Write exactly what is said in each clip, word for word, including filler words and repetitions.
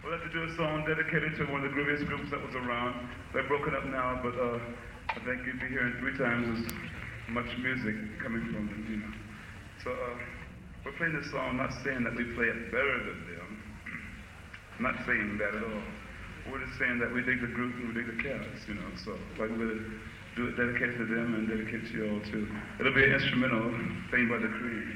We'd like to do a song dedicated to one of the grooviest groups that was around. They're broken up now, but uh, I think you'd be hearing three times as much music coming from them, you know. So uh, we're playing this song, not saying that we play it better than them. I'm not saying that at all. We're just saying that we dig the group and we dig the cats, you know. So like we'll do it dedicated to them and dedicated to you all too. It'll be an instrumental played by the Cream.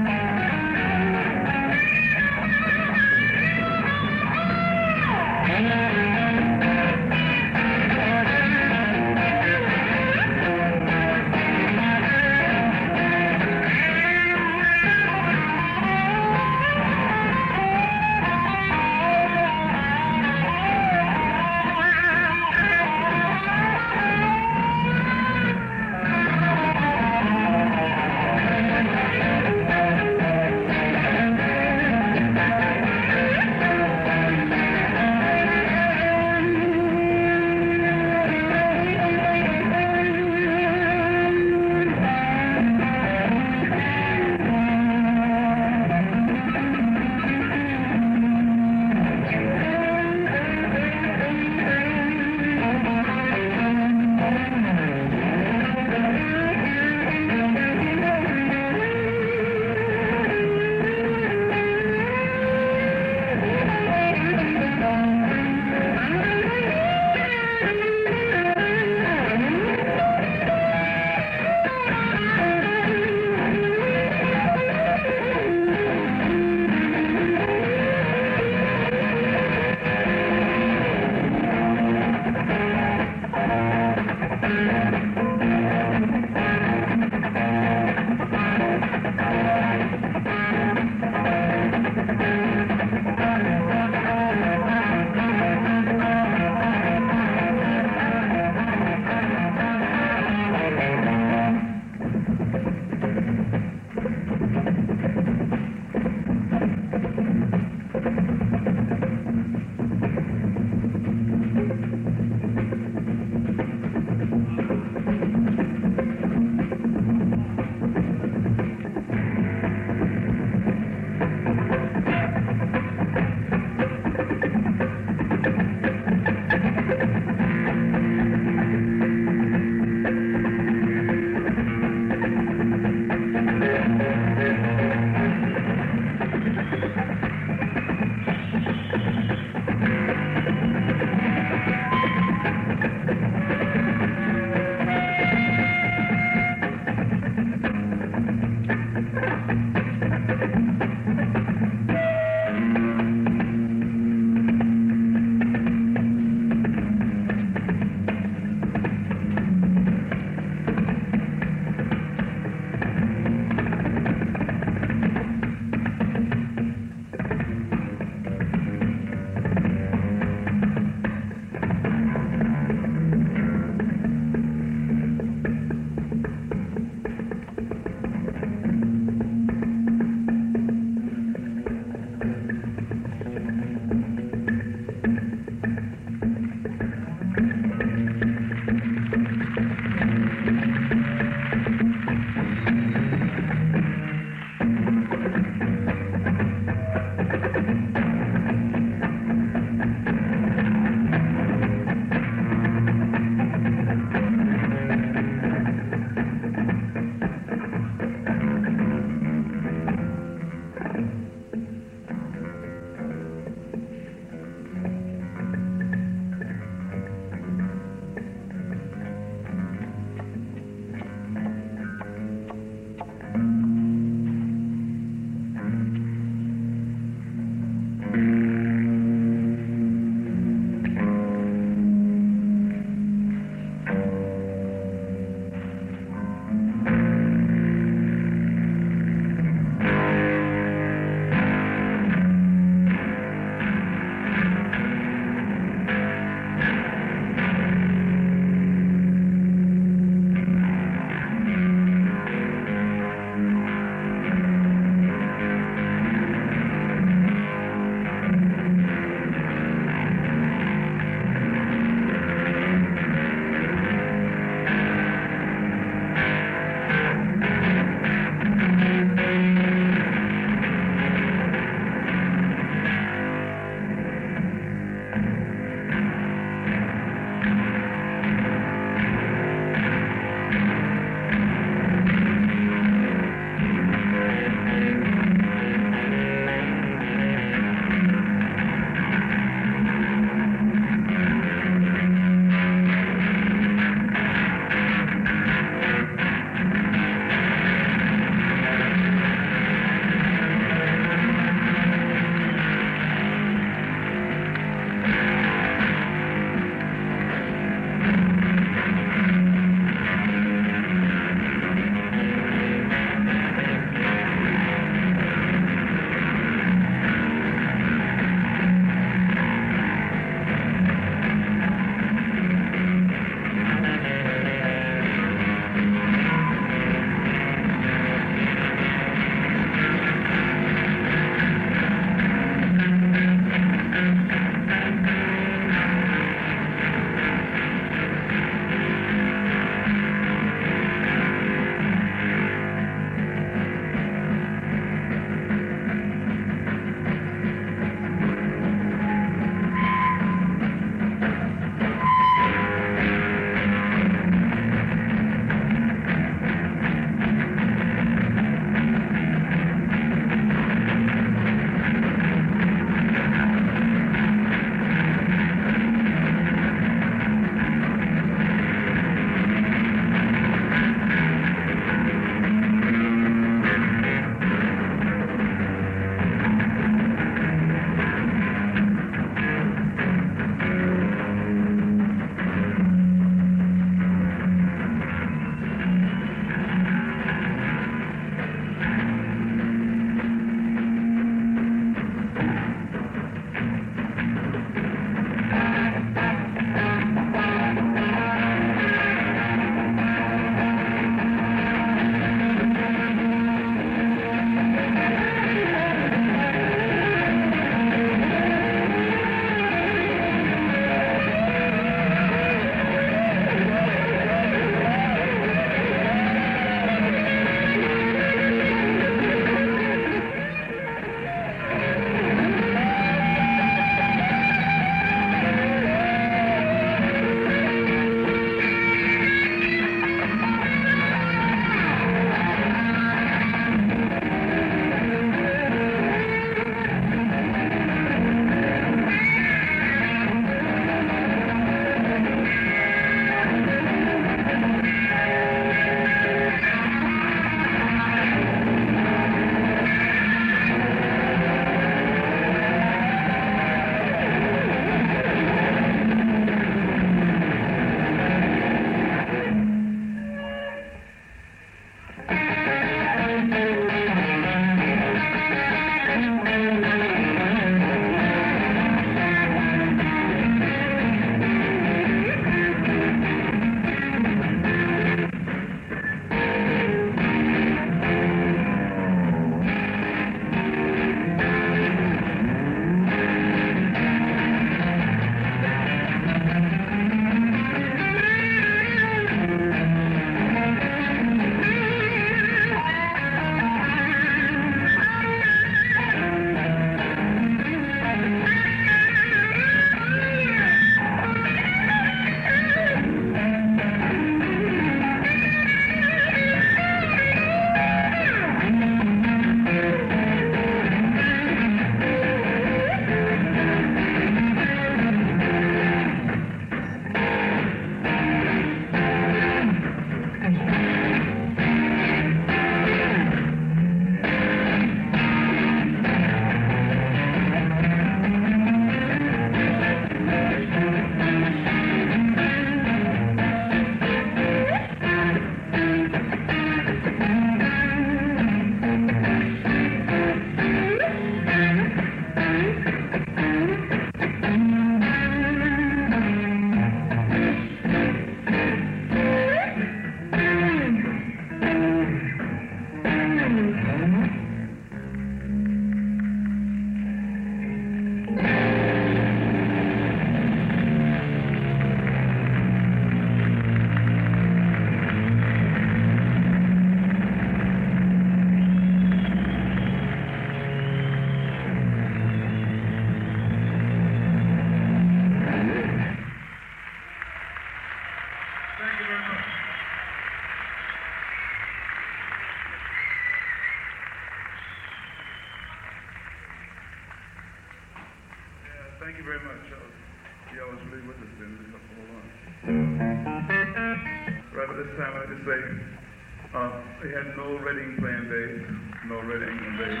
thank you very much. Uh, y'all was really with us then. We have to hold on. Right at this time, I just say, uh, they had no Reading playing bass, no Reading on bass.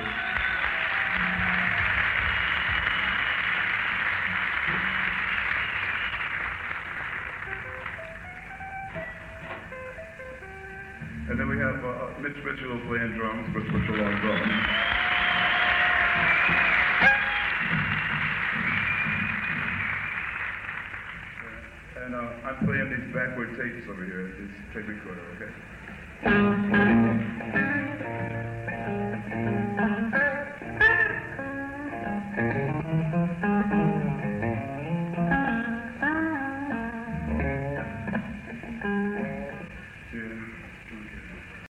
And then we have uh, Mitch Mitchell playing drums, Mitch Mitchell on drums. And uh, I'm playing these backward tapes over here, this tape recorder, okay?